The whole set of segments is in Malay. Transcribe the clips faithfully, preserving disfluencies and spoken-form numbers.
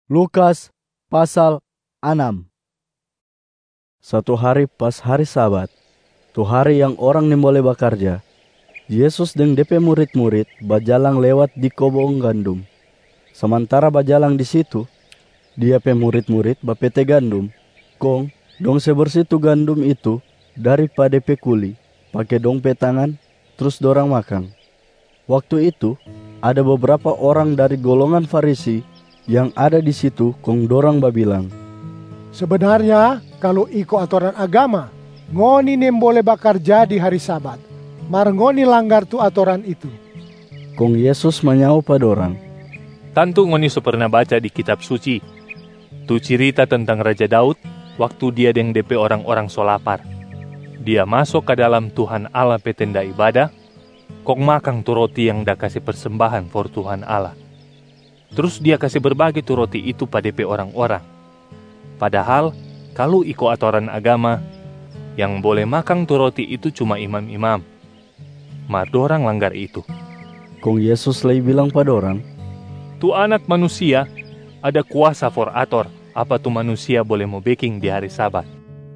Lukas pasal enam. Satu hari pas hari Sabat, tu hari yang orang nem boleh bekerja, Yesus deng D P murid-murid bajalang lewat di kobong gandum. Sementara bajalang di situ, dia pe murid-murid bapete gandum, kong dong sebersih tu gandum itu dari pa D P kuli, pakai dong pe tangan, terus dorang makan. Waktu itu, ada beberapa orang dari golongan Farisi yang ada di situ, kong dorang babilang, sebenarnya kalau ikut aturan agama, ngoni nem boleh bekerja di hari Sabat, mar ngoni langgar tu aturan itu. Kong Yesus menyau pa dorang, tentu ngoni so pernah baca di kitab suci, tu cerita tentang Raja Daud waktu dia deng D P orang-orang so lapar. Dia masuk ke dalam Tuhan Allah pe tenda ibadah, kong makan tu roti yang dah kasih persembahan for Tuhan Allah. Terus dia kasih berbagi tu roti itu pada D P orang-orang. Padahal kalau ikut aturan agama, yang boleh makan tu roti itu cuma imam-imam. Mar dorang langgar itu. Kong Yesus lagi bilang pada orang, tu anak manusia ada kuasa for ator apa tu manusia boleh mau baking di hari Sabat.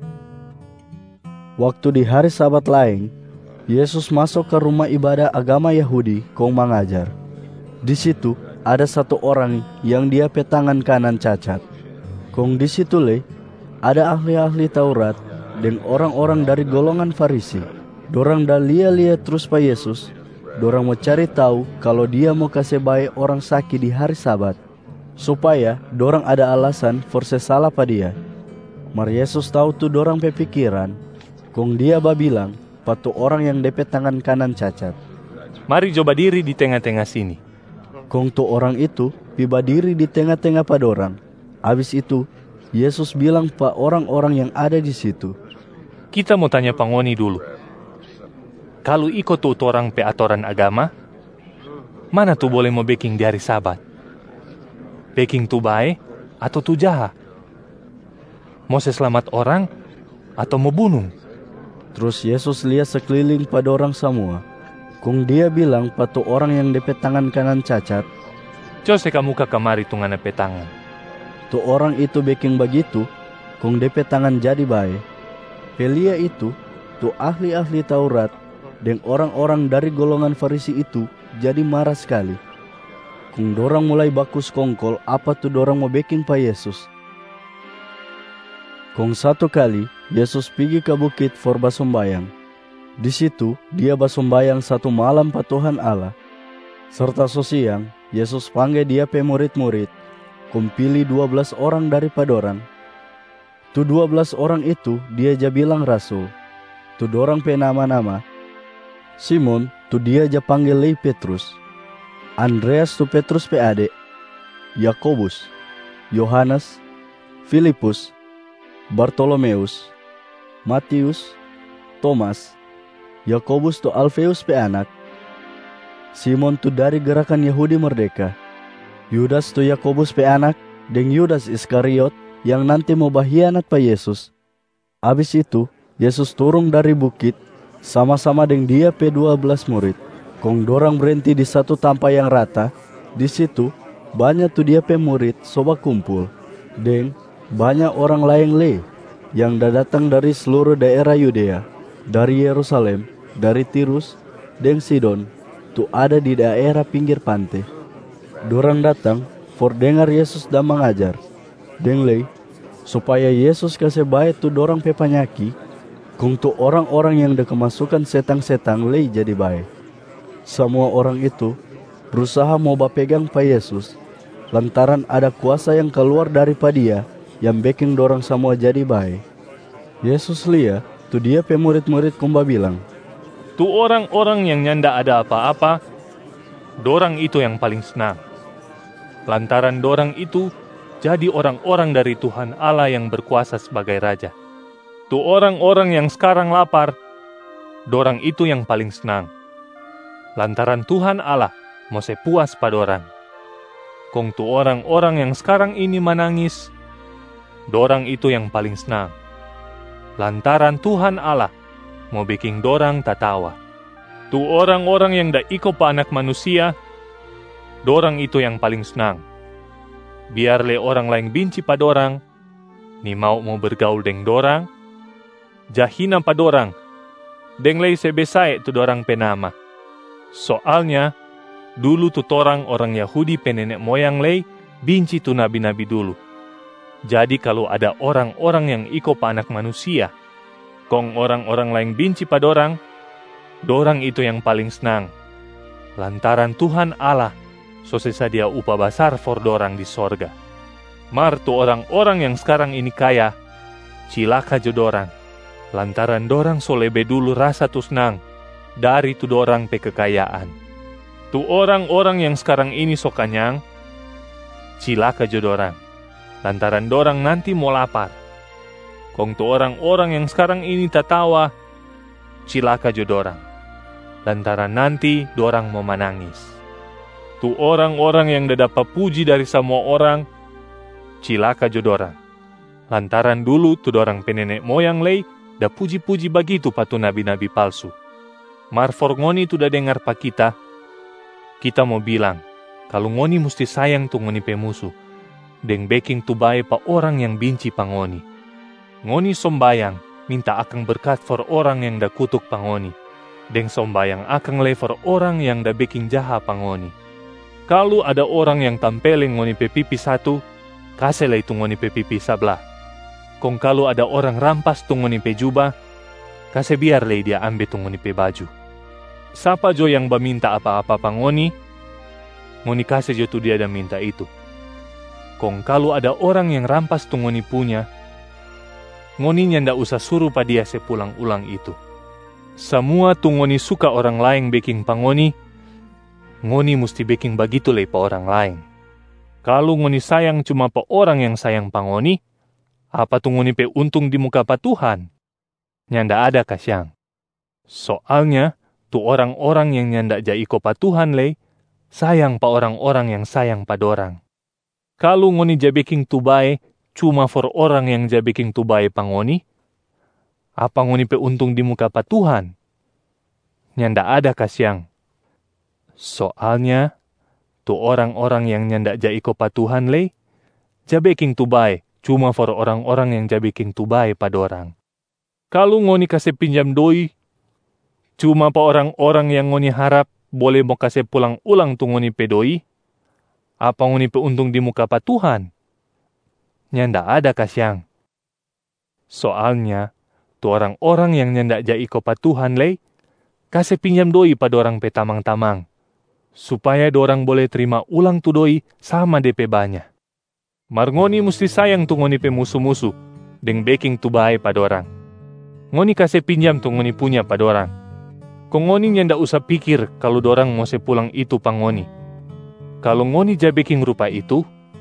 Waktu di hari Sabat lain, Yesus masuk ke rumah ibadah agama Yahudi kong mengajar. Di situ ada satu orang yang dia pe tangan kanan cacat. Kong di situ le ada ahli-ahli Taurat dan orang-orang dari golongan Farisi. Dorang dah lia-lia terus pa Yesus. Dorang mau cari tahu kalau dia mau kasih baik orang sakit di hari Sabat, supaya dorang ada alasan forse salah pa dia. Mar Yesus tahu tu dorang pe pikiran, kong dia babilang patu orang yang depe tangan kanan cacat, mari coba diri di tengah-tengah sini. Kong tu orang itu piba diri di tengah-tengah pa dorang. Habis itu Yesus bilang pa orang-orang yang ada di situ, kita mau tanya pangoni dulu. Kalau ikut tu orang pe aturan agama, mana tu boleh mau baking di hari Sabat? Baking tu baik atau tu jahat? Mau selamat orang atau mau bunuh? Terus Yesus lihat sekeliling pada orang semua. Kong dia bilang patu orang yang depe tangan kanan cacat, "Jose kamu ke kamari tu ngana pe tangan." Tu orang itu baking begitu, kong depe tangan jadi baik. Pelia itu, tu ahli-ahli Taurat dan orang-orang dari golongan Farisi itu jadi marah sekali. Kong dorang mulai bakus kongkol apa tu dorang mau baking pa Yesus. Kong satu kali Yesus pergi ke bukit for basombayang. Di situ dia basombayang satu malam pa Tuhan Allah. Serta sosiang Yesus panggil dia pe murid-murid, kong pilih dua belas orang daripada orang. Tu dua belas orang itu dia ja bilang rasul. Tu dorang pe nama-nama, Simon tu dia ja panggil lei Petrus, Andreas tu Petrus pe ade, Yakobus, Yohanes, Filipus, Bartolomeus, Matius, Thomas, Yakobus tu Alfeus pe anak, Simon tu dari gerakan Yahudi Merdeka, Yudas tu Yakobus pe anak, dan Yudas Iskariot yang nanti mau bahianat pa Yesus. Habis itu Yesus turun dari bukit sama-sama dengan dia pe dua belas murid. Kong dorang berhenti di satu tempat yang rata. Di situ banyak tu dia pe murid soba kumpul, dan banyak orang lain le yang dah datang dari seluruh daerah Yudea, dari Yerusalem, dari Tirus dan Sidon, tu ada di daerah pinggir pantai. Dorang datang for dengar Yesus dah mengajar, dan le supaya Yesus kasih baik tu dorang pe penyakit, kong tu orang-orang yang dah kemasukan setang-setang le jadi baik. Semua orang itu berusaha mau bapegang pa Yesus, lantaran ada kuasa yang keluar daripada dia yang bikin dorang semua jadi baik. Yesus lihat tu dia pe murid-murid kumba bilang, tu orang-orang yang nyanda ada apa-apa, dorang itu yang paling senang. Lantaran dorang itu jadi orang-orang dari Tuhan Allah yang berkuasa sebagai Raja. Tu orang-orang yang sekarang lapar, dorang itu yang paling senang. Lantaran Tuhan Allah mau puas pada orang. Kong tu orang-orang yang sekarang ini menangis, dorang itu yang paling senang. Lantaran Tuhan Allah mau bikin dorang tatawa. Tu orang-orang yang dah ikut pa anak manusia, dorang itu yang paling senang. biar le orang lain benci padorang, ni mau mau bergaul deng dorang, jahina padorang, deng lei sebesai tu dorang penama. Soalnya, dulu tu torang orang Yahudi penenek moyang lei, benci tu nabi-nabi dulu. Jadi kalau ada orang-orang yang iko pa anak manusia, kong orang-orang lain benci padorang, dorang itu yang paling senang. Lantaran Tuhan Allah so sesadia upah besar for dorang di sorga. Mar tu orang-orang yang sekarang ini kaya, cilaka jo dorang. Lantaran dorang so lebih dulu rasa tu senang dari tu dorang pe kekayaan. Tu orang-orang yang sekarang ini so kanyang, cilaka jo dorang. Lantaran dorang nanti mau lapar. Kong tu orang-orang yang sekarang ini tatawa, cilaka jo dorang. Lantaran nanti dorang mau menangis. Tu orang-orang yang dah dapat puji dari semua orang, cilaka jo dorang. Lantaran dulu tu dorang penenek moyang lei, dah puji-puji begitu patu nabi-nabi palsu. Mar for ngoni tu dah dengar pa kita, kita mau bilang, kalau ngoni mesti sayang tu ngoni pe musuh, deng baking tu bae pa orang yang benci pa ngoni. Ngoni sombayang, minta akang berkat for orang yang dah kutuk pa ngoni, deng sombayang akang le for orang yang dah baking jaha pa ngoni. Kalau ada orang yang tampeleng ngoni pe pipi satu, kasih le itu ngoni pe pipi sebelah. Kong kalau ada orang rampas tu ngoni pe jubah, kasih biar le dia ambil tu ngoni pe baju. Siapa jo yang baminta apa-apa pa ngoni, ngoni kasih jo tu dia dah minta itu. Kong kalau ada orang yang rampas tu ngoni punya, ngoni nyanda usah suruh pa dia sepulang ulang itu. Semua tu ngoni suka orang lain baking pa ngoni, ngoni mesti baking begitu le pa orang lain. Kalau ngoni sayang cuma pa orang yang sayang pa ngoni, apa tu ngoni pe untung di muka pa Tuhan? Nyanda ada kasyang. Soalnya, tu orang-orang yang nyanda jaiko pa Tuhan le, sayang pa orang-orang yang sayang pa dorang. Kalau ngoni jabeking tu bae, cuma for orang yang jabeking tu bae pa ngoni, apa ngoni pe untung di muka pa Tuhan? Nyanda ada kasyang. Soalnya, tu orang-orang yang nyanda jaiko pa Tuhan le, jabeking tu bae, cuma for orang-orang yang jabeking tu bae pa dorang. Kalau ngoni kasih pinjam doi, cuma pa orang-orang yang ngoni harap boleh mau kasih pulang ulang tu ngoni pe doi, apa ngoni pe untung di muka pa Tuhan? Nyanda ada kasyang. Soalnya, tu orang-orang yang nyanda jaiko pa Tuhan le, kasih pinjam doi pa dorang pe tamang-tamang, supaya dorang boleh terima ulang tu doi sama D P banyak. Mar ngoni mesti sayang tu ngoni pe musuh-musuh, deng baking tu bae pa dorang. Ngoni kasih pinjam tu ngoni punya pa dorang. Kong ngoni nyanda usah pikir kalau dorang mau sepulang itu pa ngoni. Kalau ngoni jabeking rupa itu,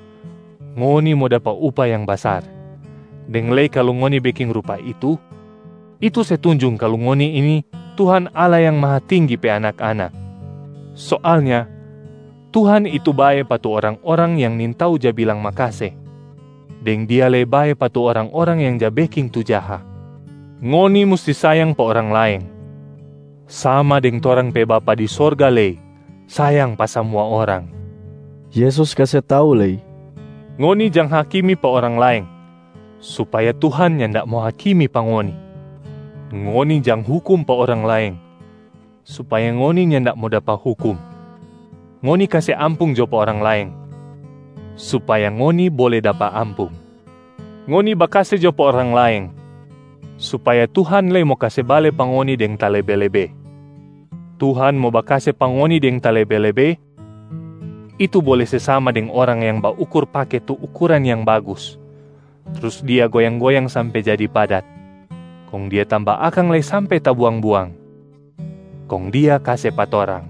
ngoni mau dapat upah yang besar. Deng lei kalau ngoni baking rupa itu, itu setunjung kalau ngoni ini Tuhan Allah yang maha tinggi pe anak-anak. Soalnya, Tuhan itu bae patu orang-orang yang nintau ja bilang makasih. Deng dia le bae patu orang-orang yang ja baking tu jaha. Ngoni mesti sayang pa orang lain. Sama deng torang pe Bapa di sorga le, sayang pa semua orang. Yesus kasih tahu lei, ngoni jang hakimi pa orang lain, supaya Tuhan yang ndak mau hakimi pa ngoni. Ngoni jang hukum pa orang lain, supaya ngoni yang ndak mau dapat hukum. Ngoni kasih ampung jo pa orang lain, supaya ngoni boleh dapat ampung. Ngoni bakasih jo pa orang lain, supaya Tuhan le mau kasih bale pa ngoni deng talebe-lebe. Tuhan mau bakasih pa ngoni deng talebe-lebe, itu boleh sesama dengan orang yang baukur pakai tu ukuran yang bagus. Terus dia goyang-goyang sampai jadi padat. Kong dia tambah akang le sampai tak buang-buang. Kong dia kasih patorang.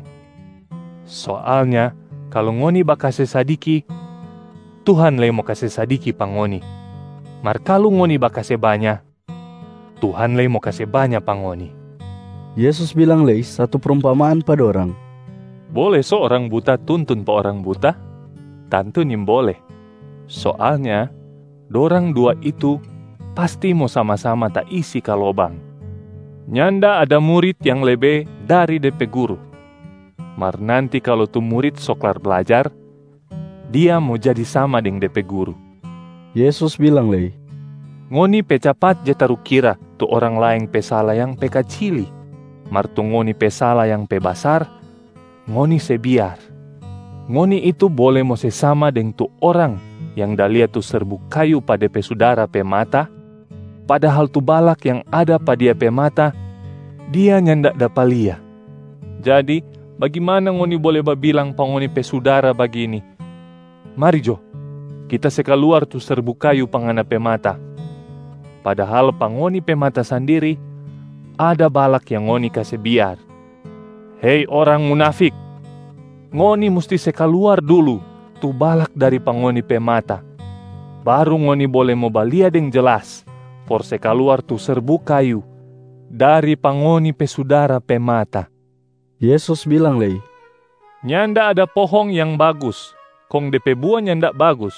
Soalnya, kalau ngoni bakasih sadiki, Tuhan le mau kasih sadiki pa ngoni. Mar kalau ngoni bakasih banyak, Tuhan le mau kasih banyak pa ngoni. Yesus bilang lei satu perumpamaan pada orang. Boleh seorang buta tuntun pa orang buta? Tentu nim boleh. Soalnya, dorang dua itu pasti mau sama-sama tak isi ka lobang. Nyanda ada murid yang lebih dari D P guru. Mar nanti kalau tu murid soklar belajar, dia mau jadi sama deng D P guru. Yesus bilang lei, ngoni pe capat je taru kira tu orang lain pe salah yang pe kacili, martu ngoni pe salah yang pe basar, ngoni sebiar. Ngoni itu boleh mo sesama deng tu orang yang dalia tu serbuk kayu pada pe saudara pe mata, padahal tu balak yang ada pada dia pe mata, dia nyandak dapat lia. Jadi, bagaimana ngoni boleh babilang pa ngoni pe saudara begini? Mari jo, kita sekaluar tu serbuk kayu pangana pe mata. Padahal pangoni pe mata sendiri, ada balak yang ngoni kasih biar. Hei orang munafik, ngoni mesti sekaluar dulu tu balak dari pangoni pe mata. Baru ngoni boleh mau balia deng jelas, for sekaluar tu serbuk kayu dari pangoni pe saudara pe mata. Yesus bilang lei, nyanda ada pohong yang bagus, kong D P buah nyanda bagus.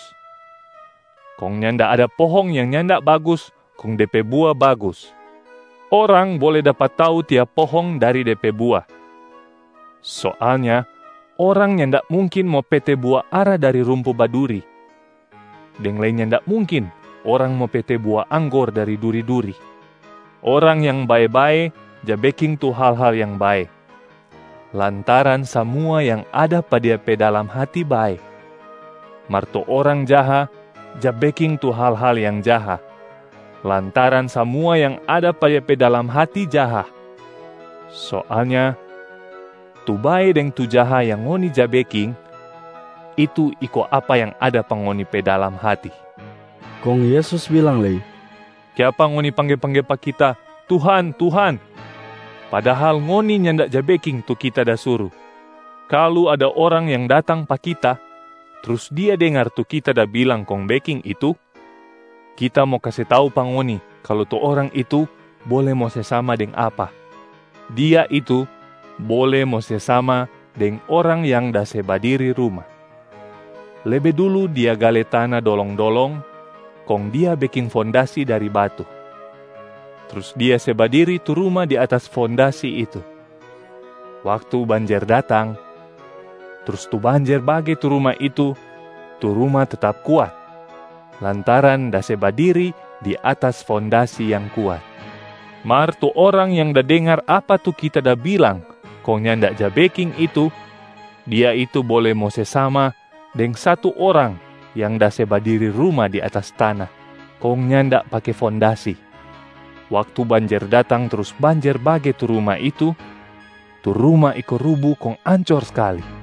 Kong nyanda ada pohong yang nyanda bagus, kong D P buah bagus. Orang boleh dapat tahu tiap pohong dari D P buah. Soalnya, orang nyanda mungkin mau pete buah ara dari rumpu baduri. Deng lain nyanda mungkin orang mau pete buah anggur dari duri-duri. Orang yang baik-baik, jabeking tu hal-hal yang baik. Lantaran semua yang ada pada pe dalam hati baik. Marto orang jaha, jabeking tu hal-hal yang jaha. Lantaran semua yang ada pada pe dalam hati jaha. Soalnya, tu baik deng tu jaha yang ngoni jabeking, itu iko apa yang ada pangoni pe dalam hati. Kong Yesus bilang lei, kiapa ngoni panggil-panggil pa kita, Tuhan, Tuhan. Padahal ngoni nyandak jabeking tu kita dah suruh. Kalau ada orang yang datang pa kita, terus dia dengar tu kita dah bilang kong beking itu, kita mau kasih tahu pa ngoni kalau tu orang itu boleh mau sesama deng apa. Dia itu boleh mau sesama deng orang yang dah sebadiri rumah. Lebih dulu dia gale tanah dolong-dolong, kong dia beking fondasi dari batu. Terus dia sebadiri tu rumah di atas fondasi itu. Waktu banjir datang, terus tu banjir bagi tu rumah itu, tu rumah tetap kuat. Lantaran dah sebadiri di atas fondasi yang kuat. Mar tu orang yang dah dengar apa tu kita dah bilang, kong nyandak jabeking itu, dia itu boleh mau sesama deng satu orang yang dah sebadiri rumah di atas tanah, kong nyandak pakai fondasi. Waktu banjir datang terus banjir bagi tu rumah itu, tu rumah iko rubuh kong ancor sekali.